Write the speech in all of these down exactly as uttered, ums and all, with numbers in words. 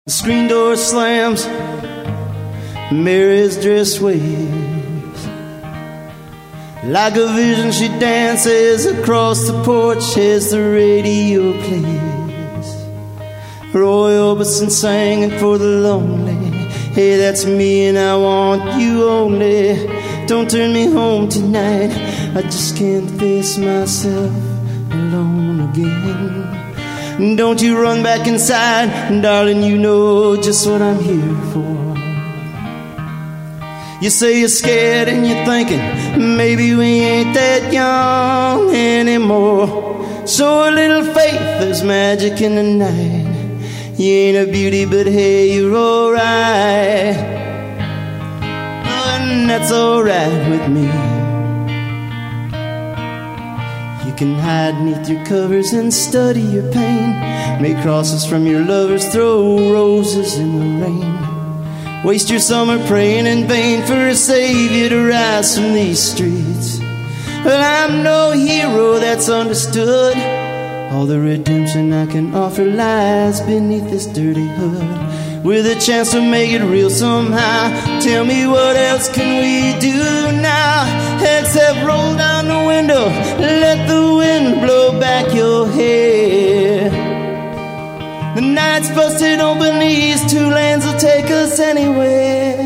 The screen door slams, Mary's dress waves. Like a vision she dances across the porch as the radio plays. Roy Orbison singing for the lonely. Hey, that's me and I want you only. Don't turn me home tonight, I just can't face myself alone again. Don't you run back inside, darling, you know just what I'm here for. You say you're scared and you're thinking maybe we ain't that young anymore. So a little faith, there's magic in the night. You ain't a beauty, but hey, you're alright. And that's alright with me. You can hide neath your covers and study your pain. Make crosses from your lovers, throw roses in the rain. Waste your summer praying in vain for a savior to rise from these streets. Well, I'm no hero that's understood. All the redemption I can offer lies beneath this dirty hood, with a chance to make it real somehow. Tell me, what else can we do now except roll down the window, let the wind blow back your hair. The night's busted open, these two lanes will take us anywhere.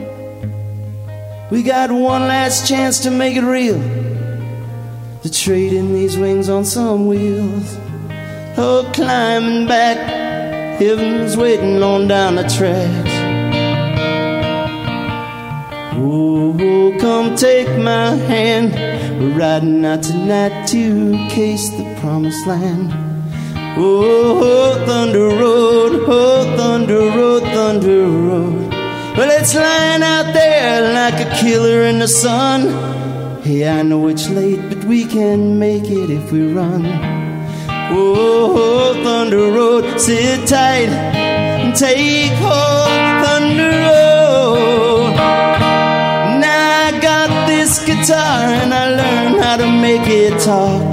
We got one last chance to make it real, to trade in these wings on some wheels. Oh, climbing back, heaven's waiting on down the tracks. Oh, come take my hand, we're riding out tonight to case the promised land. Oh, Thunder Road, oh, Thunder Road, Thunder Road. Well, it's lying out there like a killer in the sun. Hey, I know it's late, but we can make it if we run. Oh, Thunder Road, sit tight and take hold, Thunder Road. Now I got this guitar and I learned how to make it talk.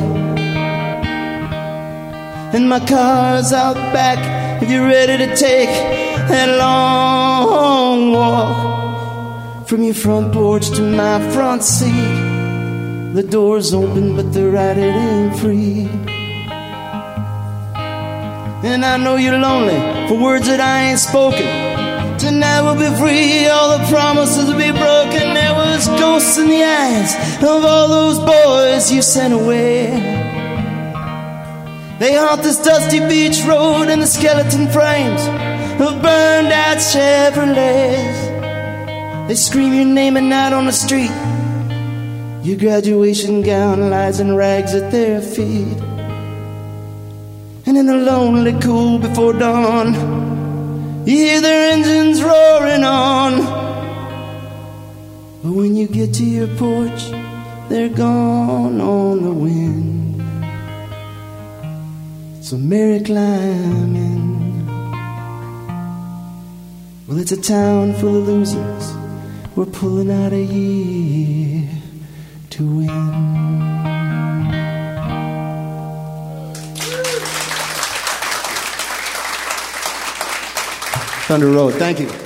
And my car's out back if you're ready to take that long walk. From your front porch to my front seat, the door's open but the ride, it ain't free. And I know you're lonely for words that I ain't spoken. Tonight we'll be free, all the promises will be broken. There was ghosts in the eyes of all those boys you sent away. They haunt this dusty beach road and the skeleton frames of burned out Chevrolets. They scream your name at night on the street. Your graduation gown lies in rags at their feet. And in the lonely cool before dawn, you hear their engines roaring on. But when you get to your porch, they're gone on the wind. So Mary climbing. Well, it's a town full of losers. We're pulling out of here to win. Thunder Road, thank you.